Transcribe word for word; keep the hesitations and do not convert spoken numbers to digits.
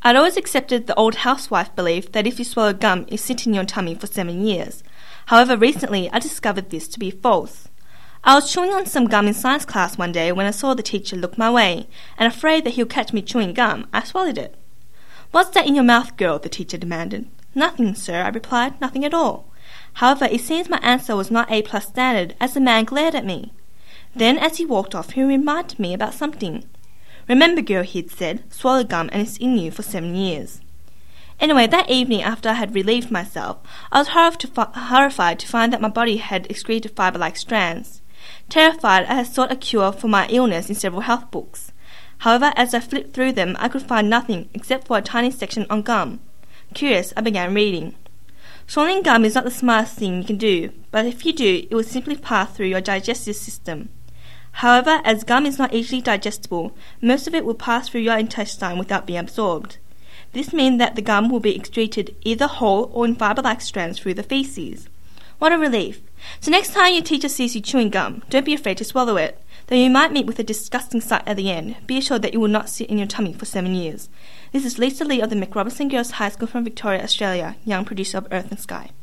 I'd always accepted the old housewife belief that if you swallow gum, it sits in your tummy for seven years. However, recently I discovered this to be false. I was chewing on some gum in science class one day when I saw the teacher look my way, and afraid that he'll catch me chewing gum, I swallowed it. "What's that in your mouth, girl?" the teacher demanded. "Nothing, sir," I replied, "nothing at all." However, it seems my answer was not A-plus standard, as the man glared at me. Then, as he walked off, he reminded me about something. "Remember, girl," he'd said, "swallow gum and it's in you for seven years." Anyway, that evening, after I had relieved myself, I was horrified to find that my body had excreted fibre-like strands. Terrified, I had sought a cure for my illness in several health books. However, as I flipped through them, I could find nothing except for a tiny section on gum. Curious, I began reading. Swallowing gum is not the smartest thing you can do, but if you do, it will simply pass through your digestive system. However, as gum is not easily digestible, most of it will pass through your intestine without being absorbed. This means that the gum will be excreted either whole or in fibre-like strands through the feces. What a relief! So next time your teacher sees you chewing gum, don't be afraid to swallow it. Though you might meet with a disgusting sight at the end, be assured that it will not sit in your tummy for seven years. This is Lisa Lee of the McRobertson Girls High School from Victoria, Australia, young producer of Earth and Sky.